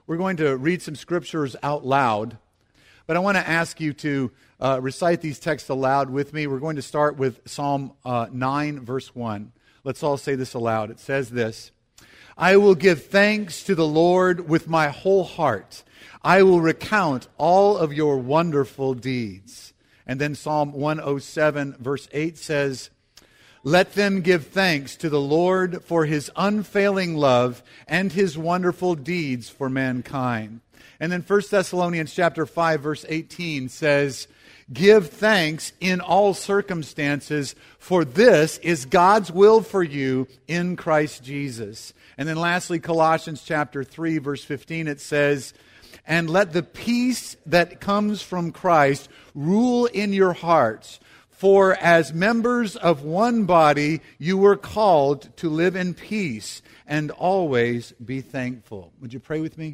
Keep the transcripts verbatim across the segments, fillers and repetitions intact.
We're going to read some scriptures out loud, but I want to ask you to uh, recite these texts aloud with me. We're going to start with Psalm uh, nine, verse one. Let's all say this aloud. It says this: I will give thanks to the Lord with my whole heart. I will recount all of your wonderful deeds. And then Psalm one oh seven, verse eight says, let them give thanks to the Lord for his unfailing love and his wonderful deeds for mankind. And then First Thessalonians chapter five, verse eighteen says, give thanks in all circumstances, for this is God's will for you in Christ Jesus. And then lastly, Colossians chapter three, verse fifteen, it says, and let the peace that comes from Christ rule in your hearts. For as members of one body, you were called to live in peace and always be thankful. Would you pray with me?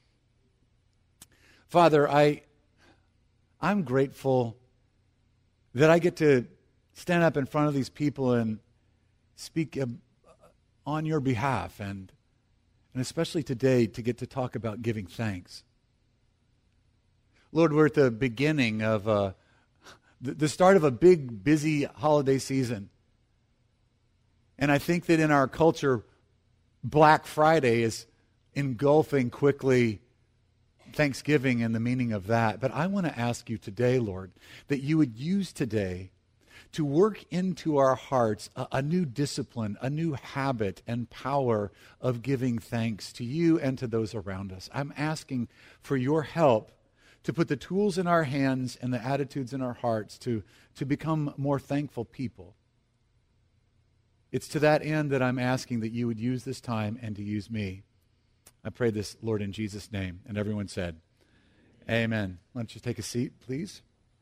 Father, I, I'm grateful that I get to stand up in front of these people and speak on your behalf, and, and especially today to get to talk about giving thanks. Lord, we're at the beginning of a the start of a big, busy holiday season. And I think that in our culture, Black Friday is engulfing quickly Thanksgiving and the meaning of that. But I want to ask you today, Lord, that you would use today to work into our hearts a, a new discipline, a new habit and power of giving thanks to you and to those around us. I'm asking for your help to put the tools in our hands and the attitudes in our hearts to, to become more thankful people. It's to that end that I'm asking that you would use this time and to use me. I pray this, Lord, in Jesus' name. And everyone said, amen. Why don't you take a seat, please?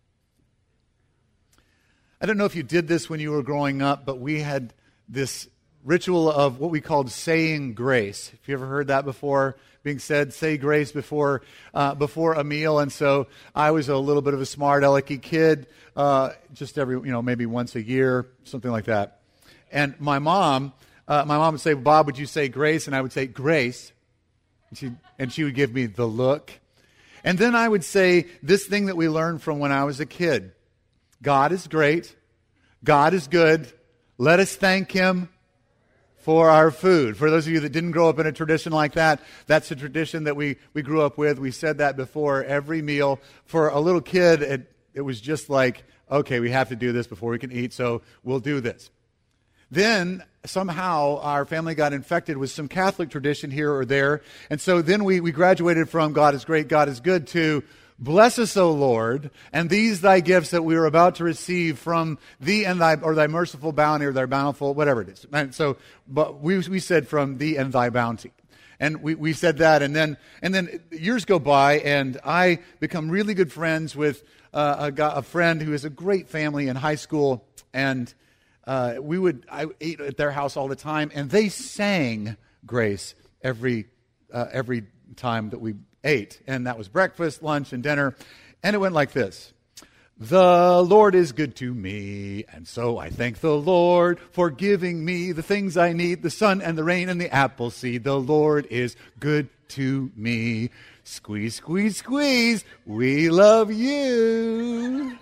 I don't know if you did this when you were growing up, but we had this ritual of what we called saying grace. Have you ever heard that before? Being said, say grace before uh, before a meal. And so I was a little bit of a smart alecky kid, uh, just every, you know, maybe once a year, something like that. And my mom, uh, my mom would say, Bob, would you say grace? And I would say grace. And she, and she would give me the look. And then I would say this thing that we learned from when I was a kid. God is great. God is good. Let us thank him for our food. For those of you that didn't grow up in a tradition like that, that's a tradition that we, we grew up with. We said that before every meal. For a little kid, it, it was just like, okay, we have to do this before we can eat, so we'll do this. Then somehow our family got infected with some Catholic tradition here or there, and so then we, we graduated from God is great, God is good to bless us, O Lord, and these thy gifts that we are about to receive from thee and thy, or thy merciful bounty, or thy bountiful, whatever it is. And so, but we we said from thee and thy bounty. And we, we said that, and then and then years go by, and I become really good friends with uh, a, guy, a friend who has a great family in high school, and uh, we would, I ate at their house all the time, and they sang grace every uh, every time that we ate, and that was breakfast, lunch, and dinner, and it went like this. The Lord is good to me, and so I thank the Lord for giving me the things I need, the sun and the rain and the apple seed. The Lord is good to me. Squeeze, squeeze, squeeze. We love you.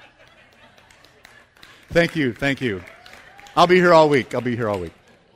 Thank you, thank you. I'll be here all week. I'll be here all week.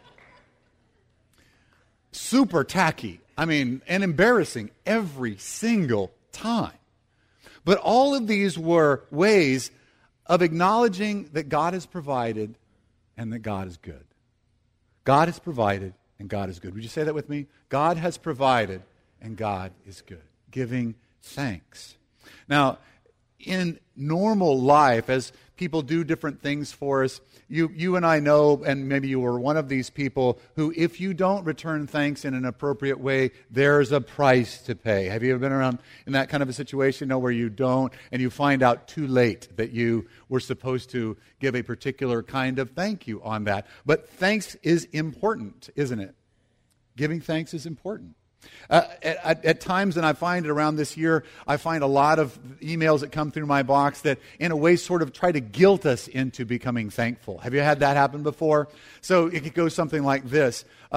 Super tacky. I mean, and embarrassing every single time. But all of these were ways of acknowledging that God has provided and that God is good. God has provided and God is good. Would you say that with me? God has provided and God is good. Giving thanks. Now, in normal life, as people do different things for us, you you and I know, and maybe you were one of these people, who if you don't return thanks in an appropriate way, there's a price to pay. Have you ever been around in that kind of a situation, you know, where you don't, and you find out too late that you were supposed to give a particular kind of thank you on that? But thanks is important, isn't it? Giving thanks is important. Uh, at, at times, and I find it around this year, I find a lot of emails that come through my box that in a way sort of try to guilt us into becoming thankful. Have you had that happen before? So it could go something like this. Uh,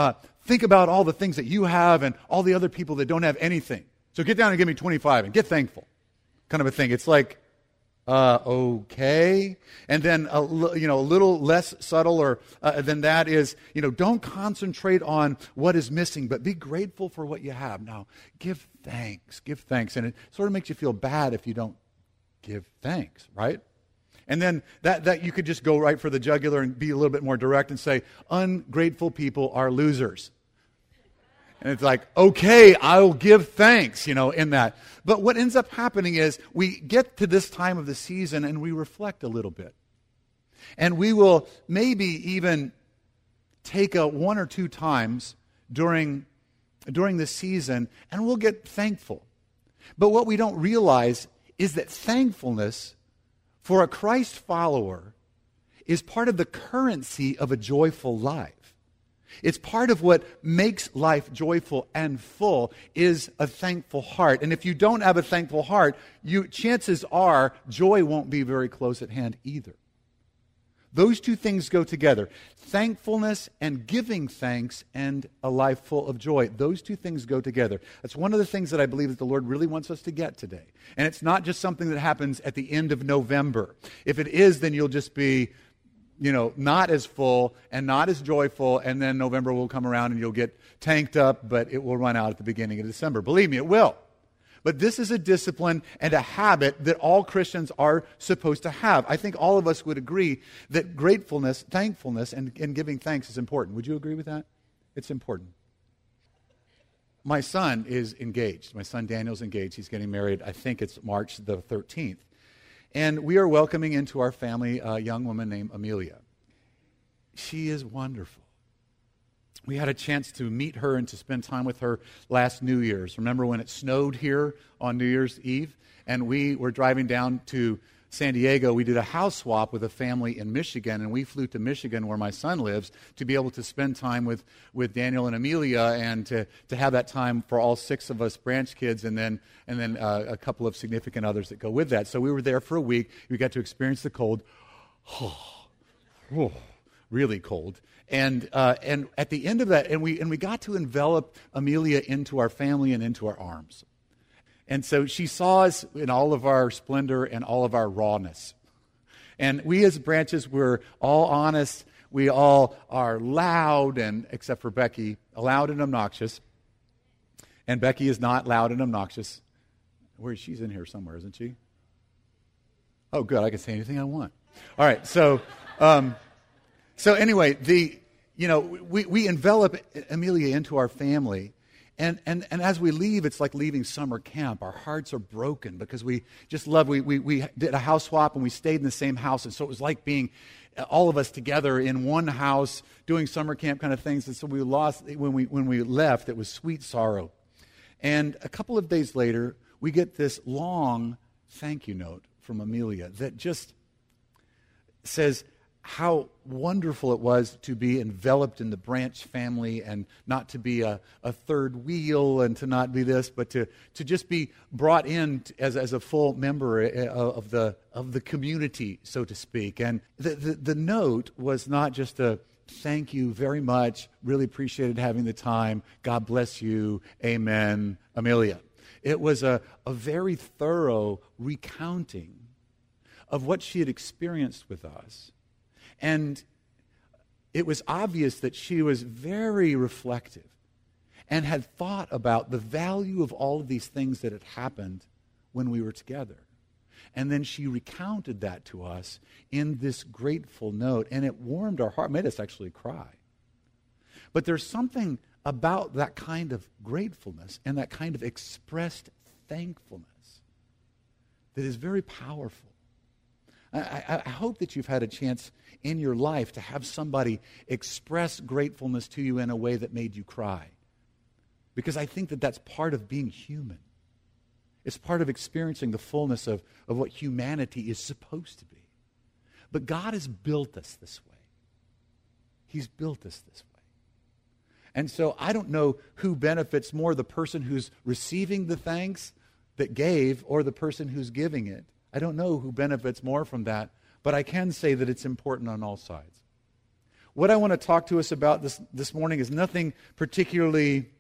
think about all the things that you have and all the other people that don't have anything. So get down and give me twenty-five and get thankful, kind of a thing. It's like, uh, okay. And then, a, you know, a little less subtle or uh, than that is, you know, don't concentrate on what is missing, but be grateful for what you have. Now, give thanks, give thanks. And it sort of makes you feel bad if you don't give thanks, right? And then that, that you could just go right for the jugular and be a little bit more direct and say, ungrateful people are losers. And it's like, okay, I'll give thanks, you know, in that. But what ends up happening is we get to this time of the season and we reflect a little bit. And we will maybe even take a one or two times during, during the season and we'll get thankful. But what we don't realize is that thankfulness for a Christ follower is part of the currency of a joyful life. It's part of what makes life joyful and full is a thankful heart. And if you don't have a thankful heart, you, chances are joy won't be very close at hand either. Those two things go together. Thankfulness and giving thanks and a life full of joy. Those two things go together. That's one of the things that I believe that the Lord really wants us to get today. And it's not just something that happens at the end of November. If it is, then you'll just be, you know, not as full and not as joyful, and then November will come around and you'll get tanked up, but it will run out at the beginning of December. Believe me, it will. But this is a discipline and a habit that all Christians are supposed to have. I think all of us would agree that gratefulness, thankfulness, and, and giving thanks is important. Would you agree with that? It's important. My son is engaged. My son Daniel's engaged. He's getting married. I think it's March the thirteenth. And we are welcoming into our family a young woman named Amelia. She is wonderful. We had a chance to meet her and to spend time with her last New Year's. Remember when it snowed here on New Year's Eve? And we were driving down to San Diego. We did a house swap with a family in Michigan, and we flew to Michigan where my son lives to be able to spend time with, with Daniel and Amelia and to, to have that time for all six of us branch kids and then, and then uh, a couple of significant others that go with that. So we were there for a week. We got to experience the cold. Oh, oh, really cold. And uh, and at the end of that, and we and we got to envelop Amelia into our family and into our arms. And so she saw us in all of our splendor and all of our rawness. And we as branches were all honest. We all are loud, and except for Becky, loud and obnoxious. And Becky is not loud and obnoxious. Where she's in here somewhere, isn't she? Oh, good. I can say anything I want. All right. So. Um, So anyway, the you know we, we envelop Amelia into our family, and, and and as we leave, it's like leaving summer camp. Our hearts are broken because we just love. We we we did a house swap and we stayed in the same house, and so it was like being all of us together in one house doing summer camp kind of things. And so we lost when we when we left. It was sweet sorrow, and a couple of days later, we get this long thank you note from Amelia that just says how wonderful it was to be enveloped in the Branch family and not to be a, a third wheel and to not be this, but to, to just be brought in as, as a full member of the of the community, so to speak. And the, the, the note was not just a thank you very much, really appreciated having the time, God bless you, amen, Amelia. It was a, a very thorough recounting of what she had experienced with us. And it was obvious that she was very reflective and had thought about the value of all of these things that had happened when we were together. And then she recounted that to us in this grateful note, and it warmed our heart, made us actually cry. But there's something about that kind of gratefulness and that kind of expressed thankfulness that is very powerful. I, I hope that you've had a chance in your life to have somebody express gratefulness to you in a way that made you cry. Because I think that that's part of being human. It's part of experiencing the fullness of, of what humanity is supposed to be. But God has built us this way. He's built us this way. And so I don't know who benefits more, the person who's receiving the thanks that gave or the person who's giving it. I don't know who benefits more from that, but I can say that it's important on all sides. what I want to talk to us about this, this morning is nothing particularly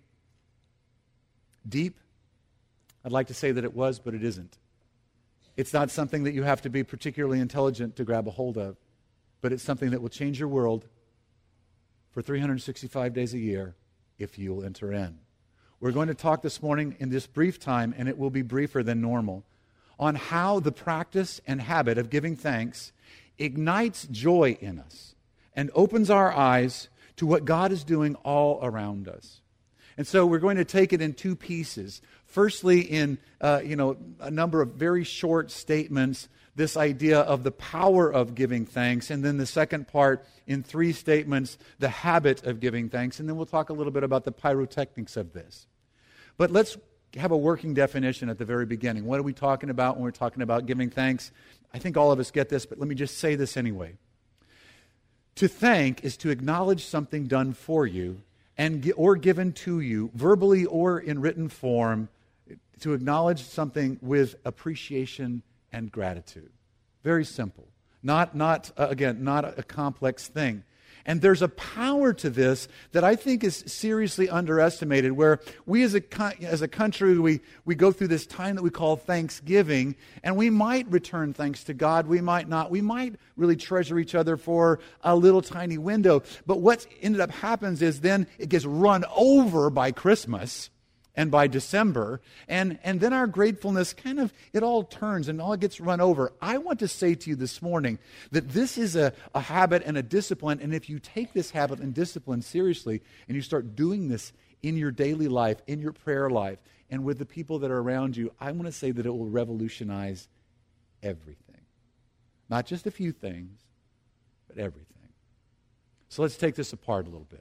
deep. I'd like to say that it was, but it isn't. It's not something that you have to be particularly intelligent to grab a hold of, but it's something that will change your world for three hundred sixty-five days a year if you'll enter in. We're going to talk this morning in this brief time, and it will be briefer than normal, on how the practice and habit of giving thanks ignites joy in us and opens our eyes to what God is doing all around us. And so we're going to take it in two pieces. Firstly, in uh, you know a number of very short statements, this idea of the power of giving thanks, and then the second part in three statements, the habit of giving thanks, and then we'll talk a little bit about the pyrotechnics of this. But let's have a working definition at the very beginning. What are we talking about when we're talking about giving thanks? I think all of us get this, but let me just say this anyway. To thank is to acknowledge something done for you and or given to you, verbally or in written form, to acknowledge something with appreciation and gratitude. Very simple. Not, not uh, again, not a, a complex thing. And there's a power to this that I think is seriously underestimated, where we as a as a country, we, we go through this time that we call Thanksgiving, and we might return thanks to God, we might not. We might really treasure each other for a little tiny window. But what ended up happens is then it gets run over by Christmas and by December, and, and then our gratefulness kind of, it all turns and all gets run over. I want to say to you this morning that this is a, a habit and a discipline, and if you take this habit and discipline seriously, and you start doing this in your daily life, in your prayer life, and with the people that are around you, I want to say that it will revolutionize everything. Not just a few things, but everything. So let's take this apart a little bit.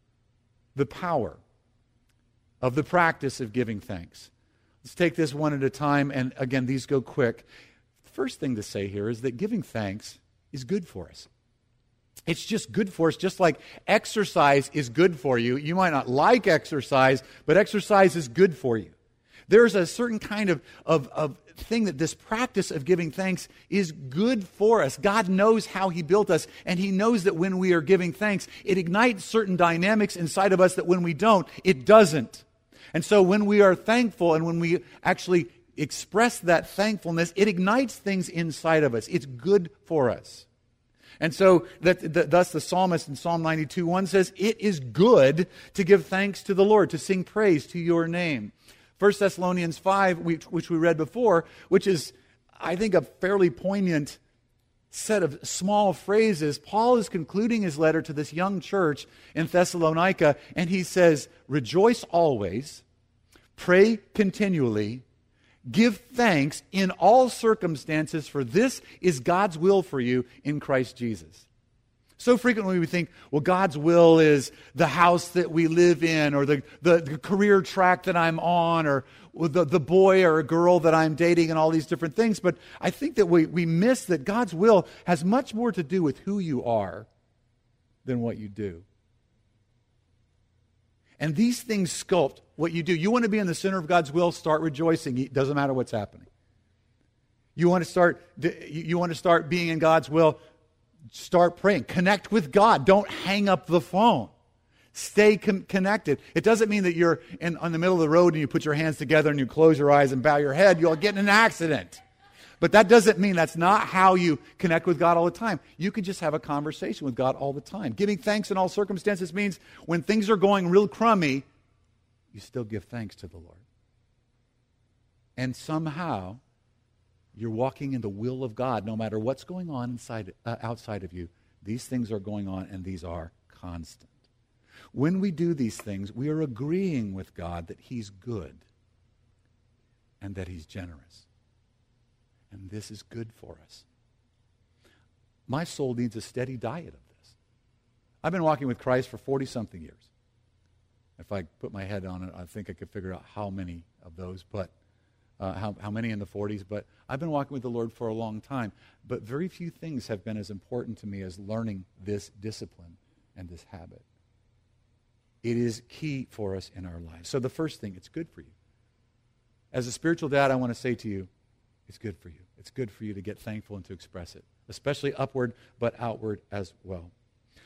The power of the practice of giving thanks. Let's take this one at a time, and again, these go quick. The first thing to say here is that giving thanks is good for us. It's just good for us, just like exercise is good for you. You might not like exercise, but exercise is good for you. There's a certain kind of, of, of thing that this practice of giving thanks is good for us. God knows how He built us, and He knows that when we are giving thanks, it ignites certain dynamics inside of us that when we don't, it doesn't. And so when we are thankful and when we actually express that thankfulness, it ignites things inside of us. It's good for us. And so that, that, thus the psalmist in Psalm ninety-two one says, it is good to give thanks to the Lord, to sing praise to your name. First Thessalonians five, which, which we read before, which is, I think, a fairly poignant set of small phrases. Paul is concluding his letter to this young church in Thessalonica, and he says, rejoice always, pray continually, give thanks in all circumstances, for this is God's will for you in Christ Jesus. So frequently we think, well, God's will is the house that we live in, or the, the, the career track that I'm on, or the, the boy or a girl that I'm dating, and all these different things. But I think that we, we miss that God's will has much more to do with who you are than what you do. And these things sculpt what you do. You want to be in the center of God's will, start rejoicing. It doesn't matter what's happening. You want to start, you want to start being in God's will, start praying. Connect with God. Don't hang up the phone. Stay con- connected. It doesn't mean that you're in on the middle of the road and you put your hands together and you close your eyes and bow your head. You'll get in an accident. But that doesn't mean that's not how you connect with God all the time. You can just have a conversation with God all the time. Giving thanks in all circumstances means when things are going real crummy, you still give thanks to the Lord. And somehow, you're walking in the will of God no matter what's going on inside, uh, outside of you. These things are going on, and these are constant. When we do these things, we are agreeing with God that He's good and that He's generous. And this is good for us. My soul needs a steady diet of this. I've been walking with Christ for forty-something years. If I put my head on it, I think I could figure out how many of those, but Uh, how, how many in the forties, but I've been walking with the Lord for a long time. But very few things have been as important to me as learning this discipline and this habit. It is key for us in our lives. So the first thing, it's good for you. As a spiritual dad, I want to say to you, it's good for you. It's good for you to get thankful and to express it, especially upward, but outward as well.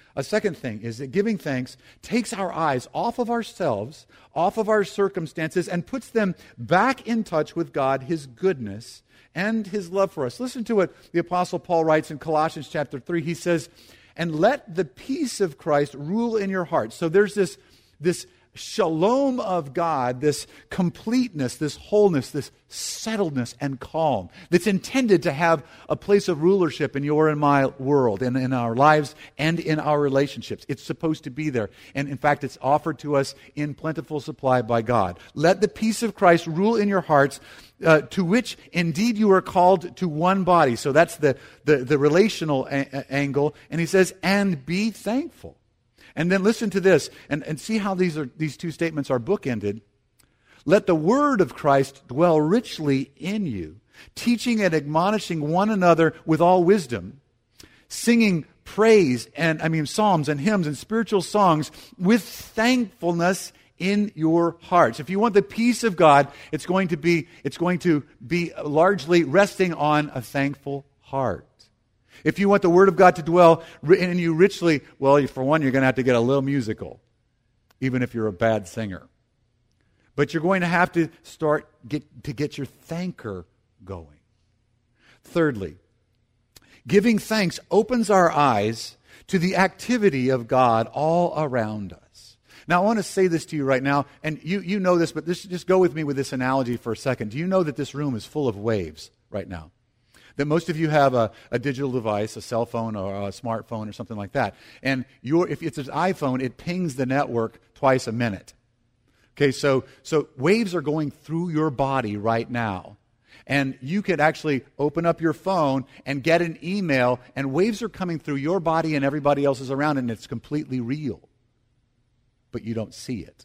A second thing is that giving thanks takes our eyes off of ourselves, off of our circumstances, and puts them back in touch with God, His goodness, and His love for us. Listen to what the Apostle Paul writes in Colossians chapter three. He says, "And let the peace of Christ rule in your hearts." So there's this, this shalom of God, this completeness, this wholeness, this settledness and calm that's intended to have a place of rulership in your and my world and in our lives and in our relationships. It's supposed to be there. And in fact, it's offered to us in plentiful supply by God. Let the peace of Christ rule in your hearts, uh, to which indeed you are called to one body. So that's the, the, the relational a- angle. And he says, and be thankful. And then listen to this, and, and see how these are these two statements are bookended. Let the word of Christ dwell richly in you, teaching and admonishing one another with all wisdom, singing praise and I mean psalms and hymns and spiritual songs with thankfulness in your hearts. If you want the peace of God, it's going to be it's going to be largely resting on a thankful heart. If you want the Word of God to dwell in you richly, well, for one, you're going to have to get a little musical, even if you're a bad singer. But you're going to have to start get, to get your thanker going. Thirdly, giving thanks opens our eyes to the activity of God all around us. Now, I want to say this to you right now, and you, you know this, but this, just go with me with this analogy for a second. Do you know that this room is full of waves right now? That most of you have a, a digital device, a cell phone or a smartphone or something like that. And your, if it's an iPhone, it pings the network twice a minute. Okay, so, so waves are going through your body right now. And you could actually open up your phone and get an email, and waves are coming through your body and everybody else's around, and it's completely real. But you don't see it.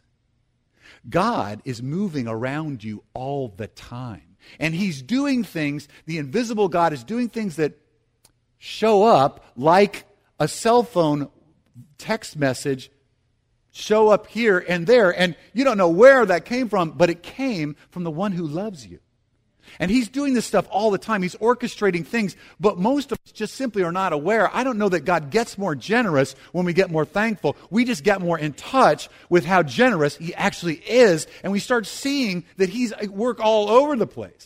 God is moving around you all the time. And He's doing things, the invisible God is doing things that show up like a cell phone text message, show up here and there. And you don't know where that came from, but it came from the one who loves you. And He's doing this stuff all the time. He's orchestrating things, but most of us just simply are not aware. I don't know that God gets more generous when we get more thankful. We just get more in touch with how generous He actually is, and we start seeing that He's at work all over the place.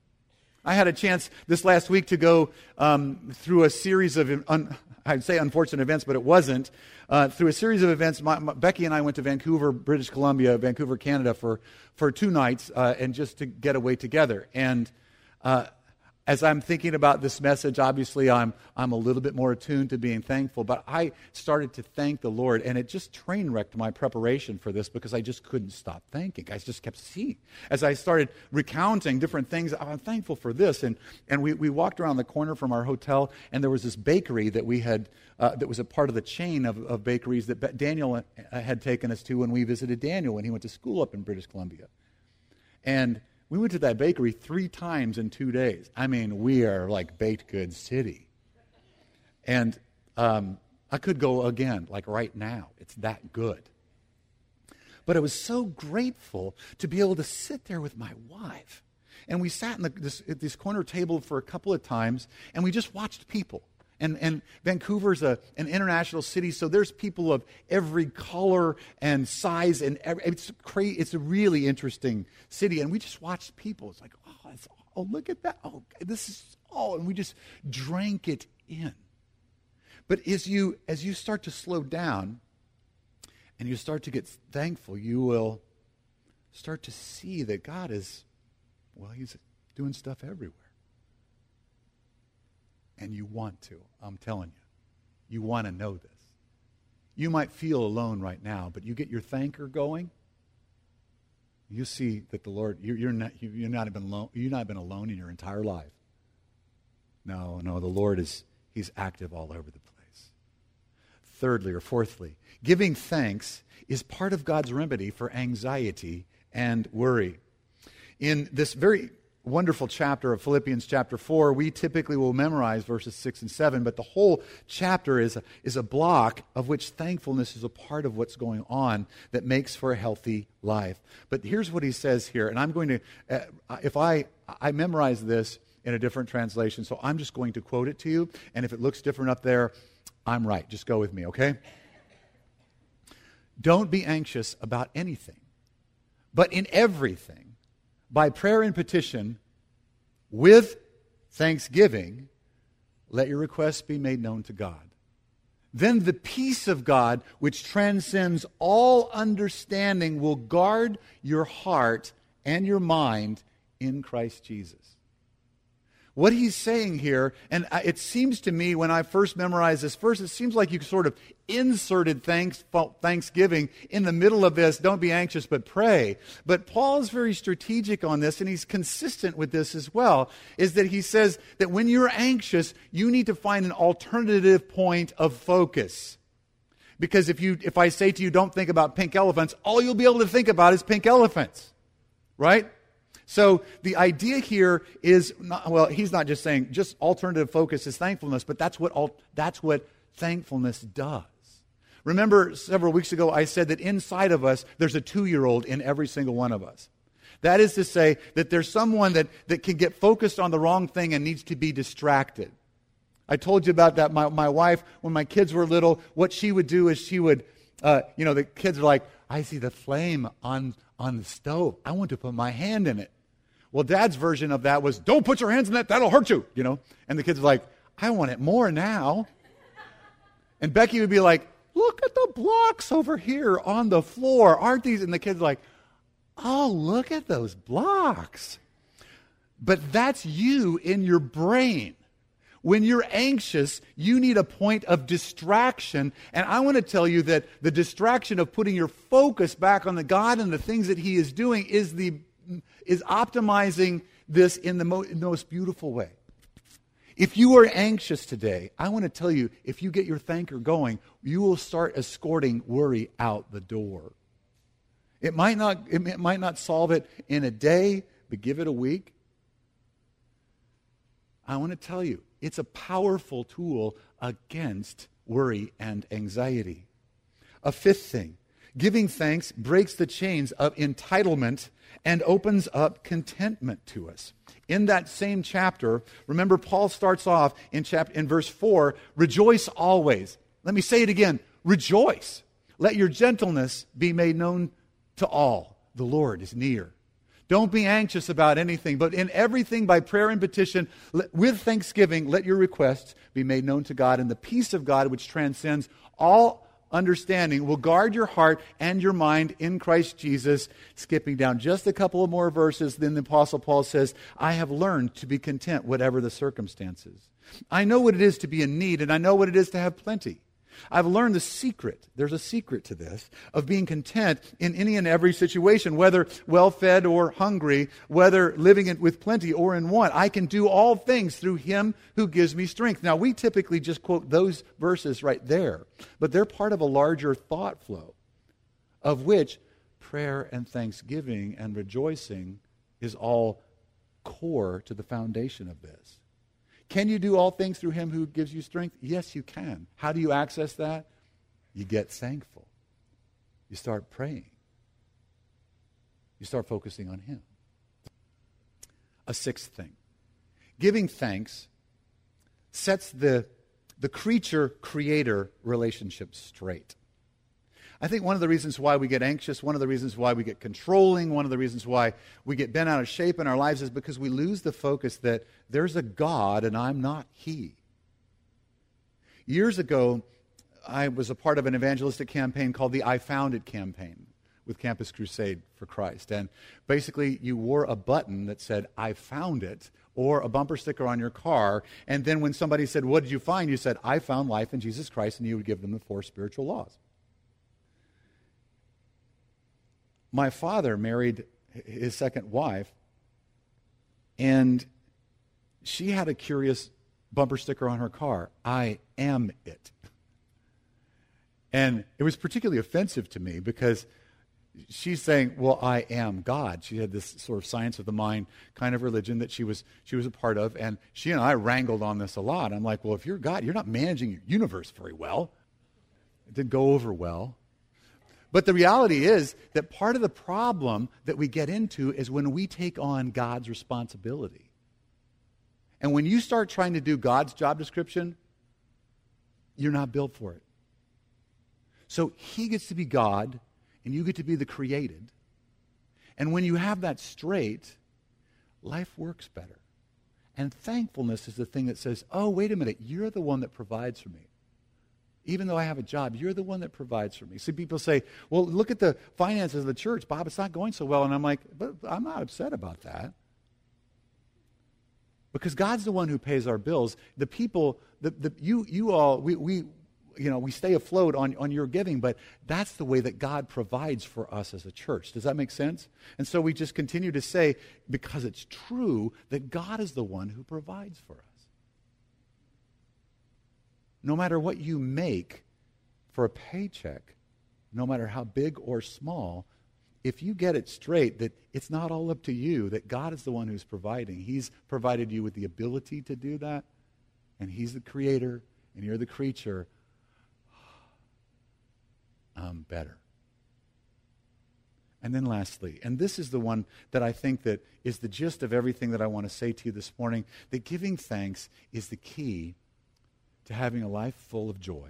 I had a chance this last week to go um, through a series of, un, I'd say unfortunate events, but it wasn't. Uh, through a series of events, my, my, Becky and I went to Vancouver, British Columbia, Vancouver, Canada for, for two nights uh, and just to get away together. And uh, as I'm thinking about this message, obviously I'm I'm a little bit more attuned to being thankful, but I started to thank the Lord, and it just train wrecked my preparation for this because I just couldn't stop thanking. I just kept seeing. As I started recounting different things, I'm thankful for this. And and we, we walked around the corner from our hotel, and there was this bakery that we had, uh, that was a part of the chain of, of bakeries that Daniel had taken us to when we visited Daniel when he went to school up in British Columbia. And we went to that bakery three times in two days. I mean, we are like baked goods city. And um, I could go again, like right now. It's that good. But I was so grateful to be able to sit there with my wife. And we sat in the, this, at this corner table for a couple of times, and we just watched people. And, and Vancouver's a, an international city, so there's people of every color and size, and every, it's cra- it's a really interesting city. And we just watched people. It's like, oh, it's, oh, look at that. Oh, this is, oh, and we just drank it in. But as you as you start to slow down and you start to get thankful, you will start to see that God is, well, He's doing stuff everywhere. And you want to, I'm telling you. You want to know this. You might feel alone right now, but you get your thanker going, you see that the Lord, you're, you're not, you're not been alone, you've not been alone in your entire life. No, no, the Lord is, He's active all over the place. Thirdly or fourthly, giving thanks is part of God's remedy for anxiety and worry. In this very wonderful chapter of Philippians chapter four, we typically will memorize verses six and seven, but the whole chapter is a, is a block of which thankfulness is a part of what's going on that makes for a healthy life. But here's what he says here, and I'm going to, uh, if I, I memorize this in a different translation, so I'm just going to quote it to you, and if it looks different up there, I'm right. Just go with me, okay? Don't be anxious about anything, but in everything, by prayer and petition, with thanksgiving, let your requests be made known to God. Then the peace of God, which transcends all understanding, will guard your heart and your mind in Christ Jesus. What he's saying here, and it seems to me when I first memorized this verse, it seems like you sort of inserted thanks, thanksgiving in the middle of this, don't be anxious but pray. But Paul is very strategic on this, and he's consistent with this as well, is that he says that when you're anxious, you need to find an alternative point of focus. Because if you, if I say to you, don't think about pink elephants, all you'll be able to think about is pink elephants, right? So the idea here is, not, well, he's not just saying just alternative focus is thankfulness, but that's what all, that's what thankfulness does. Remember several weeks ago I said that inside of us there's a two-year-old in every single one of us. That is to say that there's someone that, that can get focused on the wrong thing and needs to be distracted. I told you about that. My, my wife, when my kids were little, what she would do is she would, uh, you know, the kids are like, I see the flame on, on the stove. I want to put my hand in it. Well, Dad's version of that was, don't put your hands in that, that'll hurt you, you know. And the kids are like, I want it more now. And Becky would be like, look at the blocks over here on the floor. Aren't these? And the kids are like, oh, look at those blocks. But that's you in your brain. When you're anxious, you need a point of distraction. And I want to tell you that the distraction of putting your focus back on the God and the things that He is doing is the is optimizing this in the, mo- in the most beautiful way. If you are anxious today, I want to tell you, if you get your thanker going, you will start escorting worry out the door. It might not, it might not solve it in a day, but give it a week. I want to tell you, it's a powerful tool against worry and anxiety. A fifth thing, giving thanks breaks the chains of entitlement and opens up contentment to us. In that same chapter, remember Paul starts off in chapter in verse four, rejoice always. Let me say it again, rejoice. Let your gentleness be made known to all. The Lord is near. Don't be anxious about anything, but in everything by prayer and petition, with thanksgiving, let your requests be made known to God, and the peace of God, which transcends all understanding, will guard your heart and your mind in Christ Jesus. Skipping down just a couple of more verses, then the Apostle Paul says, I have learned to be content whatever the circumstances. I know what it is to be in need, and I know what it is to have plenty. I've learned the secret, there's a secret to this, of being content in any and every situation, whether well-fed or hungry, whether living in, with plenty or in want. I can do all things through Him who gives me strength. Now, we typically just quote those verses right there, but they're part of a larger thought flow, of which prayer and thanksgiving and rejoicing is all core to the foundation of this. Can you do all things through Him who gives you strength? Yes, you can. How do you access that? You get thankful. You start praying. You start focusing on Him. A sixth thing. Giving thanks sets the, the creature-creator relationship straight. I think one of the reasons why we get anxious, one of the reasons why we get controlling, one of the reasons why we get bent out of shape in our lives is because we lose the focus that there's a God and I'm not He. Years ago, I was a part of an evangelistic campaign called the I Found It campaign with Campus Crusade for Christ. And basically, you wore a button that said, I found it, or a bumper sticker on your car. And then when somebody said, what did you find? You said, I found life in Jesus Christ, and you would give them the four spiritual laws. My father married his second wife, and she had a curious bumper sticker on her car, I am it. And it was particularly offensive to me because she's saying, well, I am God. She had this sort of science of the mind kind of religion that she was she was a part of, and she and I wrangled on this a lot. I'm like, well, if you're God, you're not managing your universe very well. It didn't go over well. But the reality is that part of the problem that we get into is when we take on God's responsibility. And when you start trying to do God's job description, you're not built for it. So he gets to be God, and you get to be the created. And when you have that straight, life works better. And thankfulness is the thing that says, oh, wait a minute, you're the one that provides for me. Even though I have a job, you're the one that provides for me. See, people say, well, look at the finances of the church. Bob, it's not going so well. And I'm like, but I'm not upset about that. Because God's the one who pays our bills. The people, the, the, you, you all, we, we, you know, we stay afloat on, on your giving, but that's the way that God provides for us as a church. Does that make sense? And so we just continue to say, because it's true, that God is the one who provides for us. No matter what you make for a paycheck, no matter how big or small, if you get it straight that it's not all up to you, that God is the one who's providing. He's provided you with the ability to do that, and he's the creator, and you're the creature, I'm better. And then lastly, and this is the one that I think that is the gist of everything that I want to say to you this morning, that giving thanks is the key to having a life full of joy.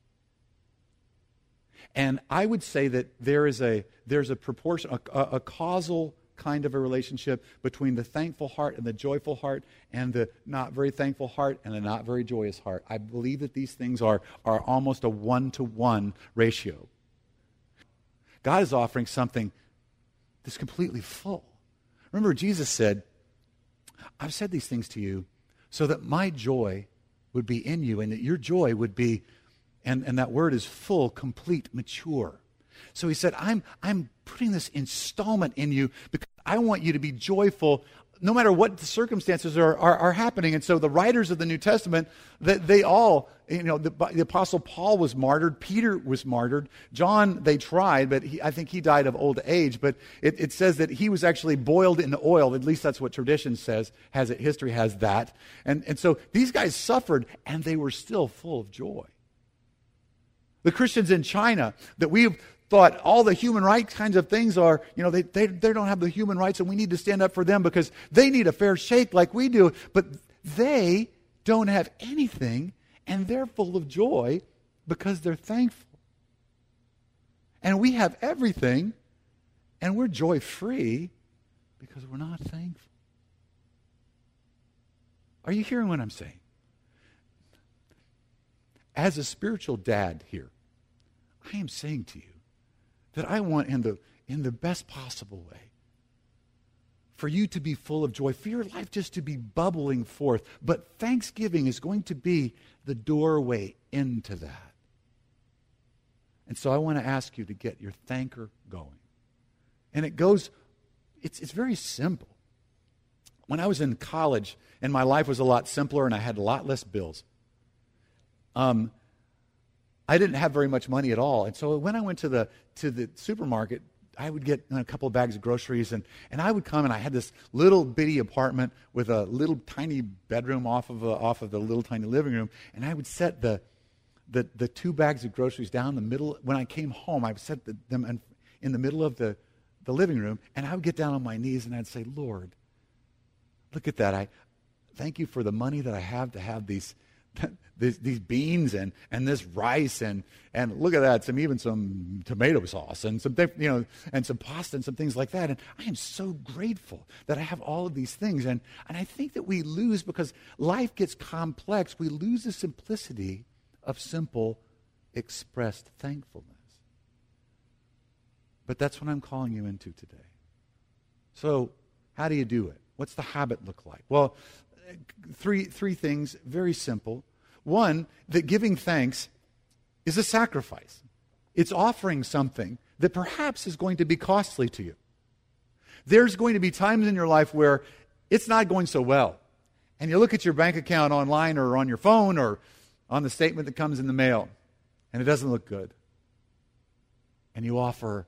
And I would say that there is a there's a proportion, a, a, a causal kind of a relationship between the thankful heart and the joyful heart, and the not very thankful heart and the not very joyous heart. I believe that these things are, are almost a one-to-one ratio. God is offering something that's completely full. Remember, Jesus said, I've said these things to you so that my joy would be in you, and that your joy would be, and, and that word is full, complete, mature. So he said, I'm, I'm putting this installment in you because I want you to be joyful no matter what the circumstances are, are, are happening. And so the writers of the New Testament, that they all, you know, the, the Apostle Paul was martyred, Peter was martyred, John, they tried, but he, I think he died of old age. But it, it says that he was actually boiled in oil. At least that's what tradition says, has it, history has that. And, and so these guys suffered, and they were still full of joy. The Christians in China that we've thought all the human rights kinds of things are, you know, they, they, they don't have the human rights, and we need to stand up for them because they need a fair shake like we do. But they don't have anything, and they're full of joy because they're thankful. And we have everything, and we're joy-free because we're not thankful. Are you hearing what I'm saying? As a spiritual dad here, I am saying to you that I want in the in the best possible way for you to be full of joy, for your life just to be bubbling forth. But Thanksgiving is going to be the doorway into that. And so I want to ask you to get your thanker going. And it goes, it's it's very simple. When I was in college and my life was a lot simpler and I had a lot less bills, um, I didn't have very much money at all. And so when I went to the to the supermarket, I would get a couple of bags of groceries, and, and I would come, and I had this little bitty apartment with a little tiny bedroom off of a, off of the little tiny living room, and I would set the the the two bags of groceries down the middle. When I came home, I would set the, them in, in the middle of the, the living room, and I would get down on my knees, and I'd say, Lord, look at that. I thank you for the money that I have to have these These, these beans and, and this rice and, and look at that, some even some tomato sauce and some you know and some pasta and some things like that. And I am so grateful that I have all of these things. And, and I think that we lose, because life gets complex, we lose the simplicity of simple expressed thankfulness. But that's what I'm calling you into today. So how do you do it? What's the habit look like? Well, three three things, very simple. One, that giving thanks is a sacrifice. It's offering something that perhaps is going to be costly to you. There's going to be times in your life where it's not going so well, and you look at your bank account online or on your phone or on the statement that comes in the mail, and it doesn't look good. And you offer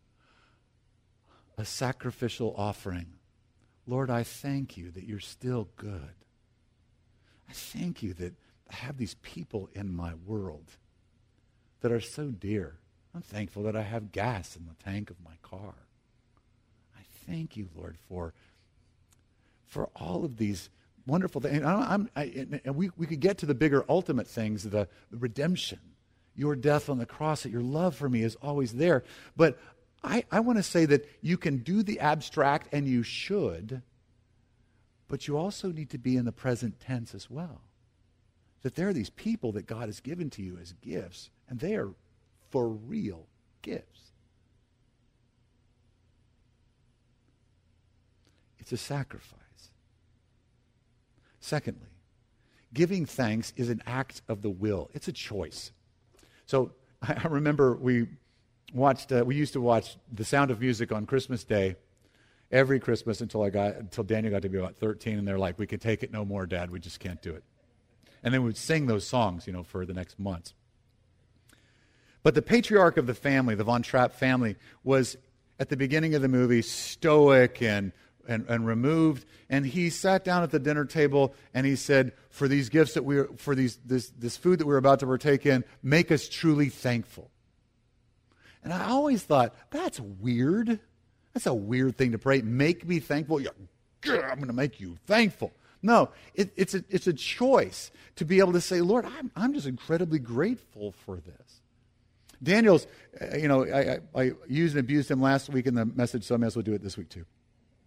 a sacrificial offering. Lord, I thank you that you're still good. I thank you that I have these people in my world that are so dear. I'm thankful that I have gas in the tank of my car. I thank you, Lord, for, for all of these wonderful thing. And, I'm, I, and we, we could get to the bigger ultimate things, the, the redemption, your death on the cross, that your love for me is always there. But I, I want to say that you can do the abstract, and you should, but you also need to be in the present tense as well. That there are these people that God has given to you as gifts, and they are for real gifts. It's a sacrifice. Secondly, giving thanks is an act of the will. It's a choice. So I remember we watched, uh, we used to watch The Sound of Music on Christmas Day every Christmas until I got, until Daniel got to be about thirteen, and they're like, we can take it no more, Dad, we just can't do it. And then we would sing those songs, you know, for the next months. But the patriarch of the family, the Von Trapp family, was at the beginning of the movie stoic and And, and removed, and he sat down at the dinner table and he said, for these gifts that we are, for these this this food that we're about to partake in, make us truly thankful. And I always thought, that's weird. That's a weird thing to pray. Make me thankful. Yeah, I'm going to make you thankful. No, it, it's a it's a choice to be able to say, Lord, I'm I'm just incredibly grateful for this. Daniel's, uh, you know, I, I, I used and abused him last week in the message, so I may as well do it this week too.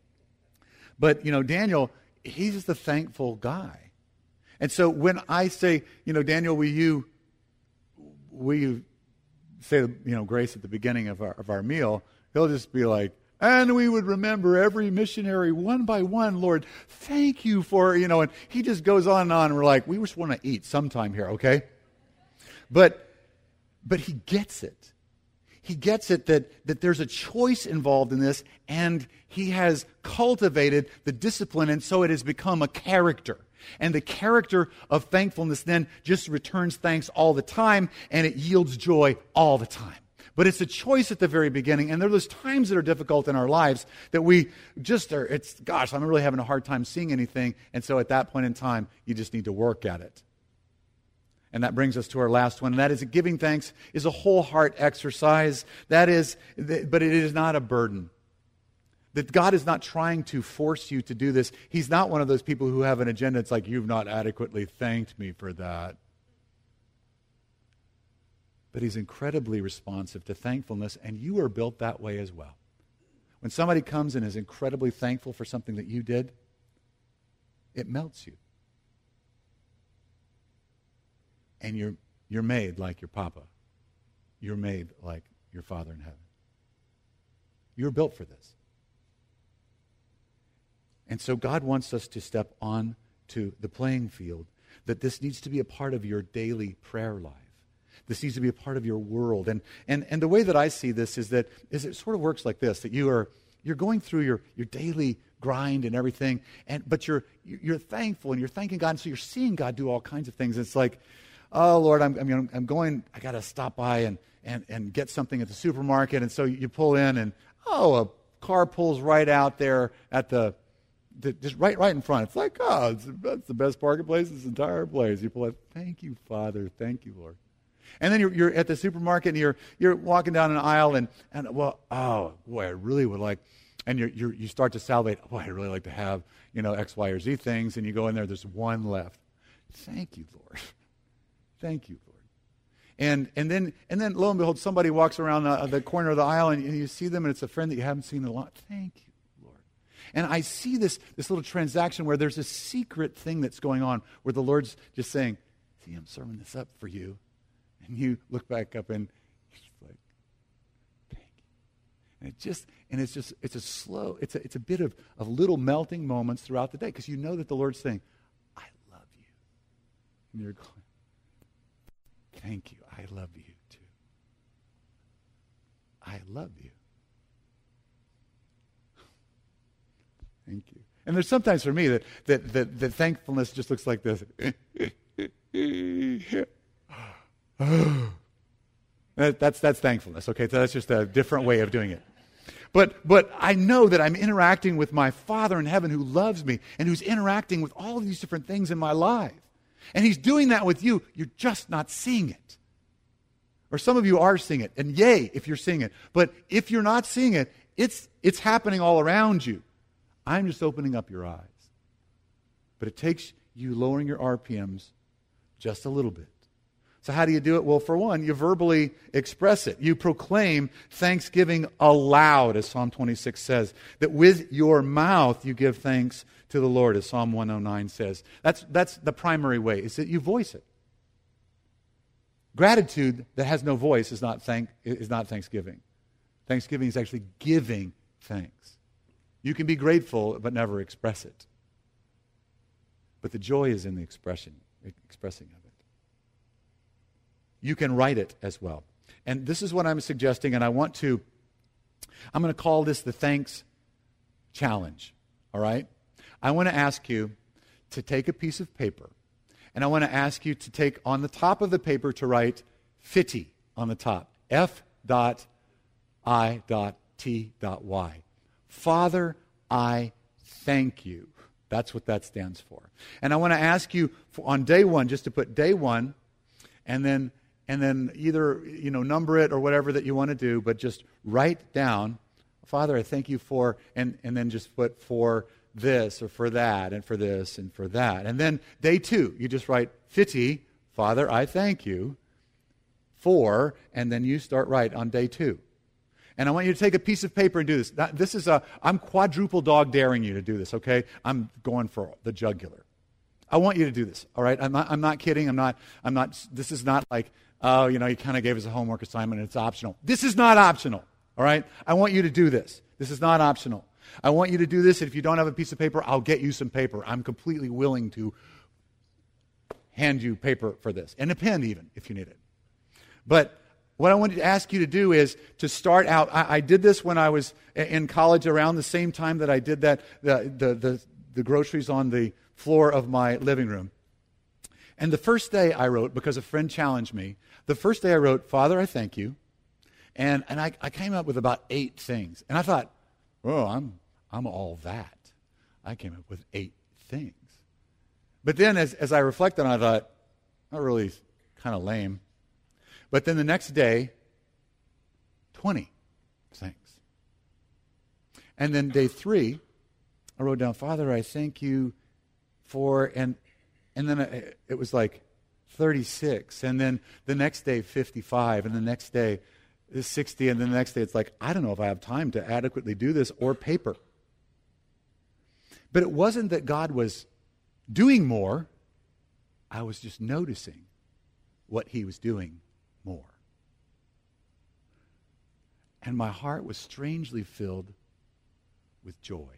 But, you know, Daniel, he's just a thankful guy. And so when I say, you know, Daniel, will you, will you say, you know, grace at the beginning of our, of our meal, he'll just be like, and we would remember every missionary one by one, Lord, thank you for, you know, and he just goes on and on. And we're like, we just want to eat sometime here, okay? But, but he gets it. He gets it that, that there's a choice involved in this, and he has cultivated the discipline, and so it has become a character. And the character of thankfulness then just returns thanks all the time, and it yields joy all the time. But it's a choice at the very beginning, and there are those times that are difficult in our lives that we just are, it's, gosh, I'm really having a hard time seeing anything, and so at that point in time, you just need to work at it. And that brings us to our last one, and that is that giving thanks is a whole heart exercise. That is, but it is not a burden. That God is not trying to force you to do this. He's not one of those people who have an agenda. It's like, you've not adequately thanked me for that. But he's incredibly responsive to thankfulness, and you are built that way as well. When somebody comes and is incredibly thankful for something that you did, it melts you. And you're you're made like your papa. You're made like your Father in heaven. You're built for this. And so God wants us to step on to the playing field, that this needs to be a part of your daily prayer life. This needs to be a part of your world. And and and the way that I see this is that is it sort of works like this, that you are you're going through your, your daily grind and everything, and but you're you're thankful and you're thanking God, and so you're seeing God do all kinds of things. It's like, oh, Lord, I'm, I mean, I'm going, I got to stop by and, and, and get something at the supermarket. And so you pull in and, oh, a car pulls right out there at the, the just right right in front. It's like, oh, it's, that's the best parking place in this entire place. You pull in, thank you, Father. Thank you, Lord. And then you're, you're at the supermarket and you're you're walking down an aisle and, and well, oh, boy, I really would like, and you're, you're, you start to salivate, oh, I'd really like to have, you know, X, Y, or Z things. And you go in there, there's one left. Thank you, Lord. Thank you, Lord. And and then and then lo and behold, somebody walks around the, the corner of the aisle and, and you see them, and it's a friend that you haven't seen in a lot. Thank you, Lord. And I see this this little transaction where there's a secret thing that's going on, where the Lord's just saying, see, I'm serving this up for you. And you look back up and he's like, thank you. And it just and it's just it's a slow, it's a it's a bit of, of little melting moments throughout the day, because you know that the Lord's saying, I love you. And you're going, thank you. I love you too. I love you. Thank you. And there's sometimes for me that that that, that thankfulness just looks like this. that, that's that's thankfulness. Okay, so that's just a different way of doing it. But but I know that I'm interacting with my Father in heaven who loves me and who's interacting with all of these different things in my life. And he's doing that with you. You're just not seeing it. Or some of you are seeing it. And yay, if you're seeing it. But if you're not seeing it, it's it's happening all around you. I'm just opening up your eyes. But it takes you lowering your R P Ms just a little bit. So how do you do it? Well, for one, you verbally express it. You proclaim thanksgiving aloud, as Psalm twenty-six says. That with your mouth you give thanks to the Lord, as Psalm one oh nine says. That's, that's the primary way, is that you voice it. Gratitude that has no voice is not thank is not thanksgiving. Thanksgiving is actually giving thanks. You can be grateful but never express it. But the joy is in the expression, expressing of it. You can write it as well. And this is what I'm suggesting, and I want to, I'm going to call this the thanks challenge, all right? I want to ask you to take a piece of paper, and I want to ask you to take on the top of the paper to write fifty on the top. F dot I dot T dot Y. Father, I thank you. That's what that stands for. And I want to ask you for, on day one, just to put day one, and then and then either, you know, number it or whatever that you want to do, but just write down, Father, I thank you for, and, and then just put for this or for that and for this and for that. And then day two, you just write fifty, Father, I thank you for, and then you start right on day two. And I want you to take a piece of paper and do this. This is a, I'm quadruple dog daring you to do this, okay? I'm going for the jugular. I want you to do this, all right? I'm not, I'm not kidding. I'm not, I'm not, this is not like, oh, you know, you kind of gave us a homework assignment and it's optional. This is not optional, all right? I want you to do this. This is not optional. I want you to do this, and if you don't have a piece of paper, I'll get you some paper. I'm completely willing to hand you paper for this, and a pen even, if you need it. But what I wanted to ask you to do is to start out. I, I did this when I was in college around the same time that I did that, the, the, the, the groceries on the floor of my living room. And the first day I wrote, because a friend challenged me, the first day I wrote, Father, I thank you. And, and I, I came up with about eight things. And I thought, oh, I'm, I'm all that. I came up with eight things. But then as, as I reflected on it, I thought, not really kind of lame. But then the next day, twenty things. And then day three, I wrote down, Father, I thank you for, and and then it, it was like thirty-six. And then the next day, fifty-five. And the next day, sixty. And then the next day, it's like, I don't know if I have time to adequately do this or paper. But it wasn't that God was doing more. I was just noticing what he was doing more. And my heart was strangely filled with joy.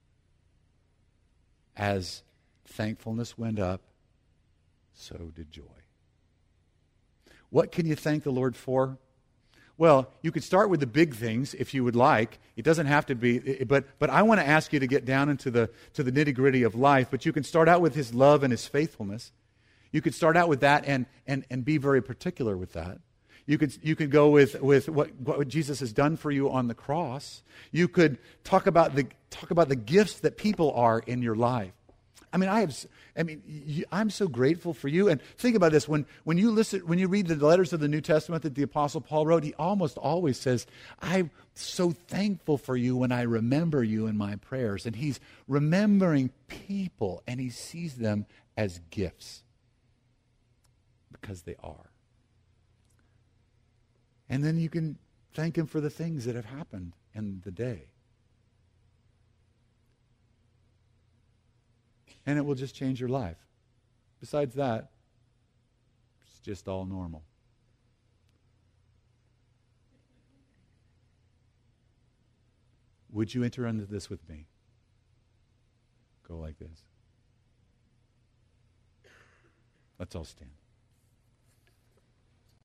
As thankfulness went up, so did joy. What can you thank the Lord for? Well, you could start with the big things if you would like. It doesn't have to be, but but I want to ask you to get down into the to the nitty-gritty of life. But you can start out with his love and his faithfulness. You could start out with that and and, and be very particular with that. You could you could go with, with what, what Jesus has done for you on the cross. You could talk about the talk about the gifts that people are in your life. I mean, I have. I mean, you, I'm so grateful for you. And think about this: when when you listen, when you read the letters of the New Testament that the Apostle Paul wrote, he almost always says, "I'm so thankful for you when I remember you in my prayers." And he's remembering people, and he sees them as gifts because they are. And then you can thank him for the things that have happened in the day. And it will just change your life. Besides that, it's just all normal. Would you enter into this with me? Go like this. Let's all stand.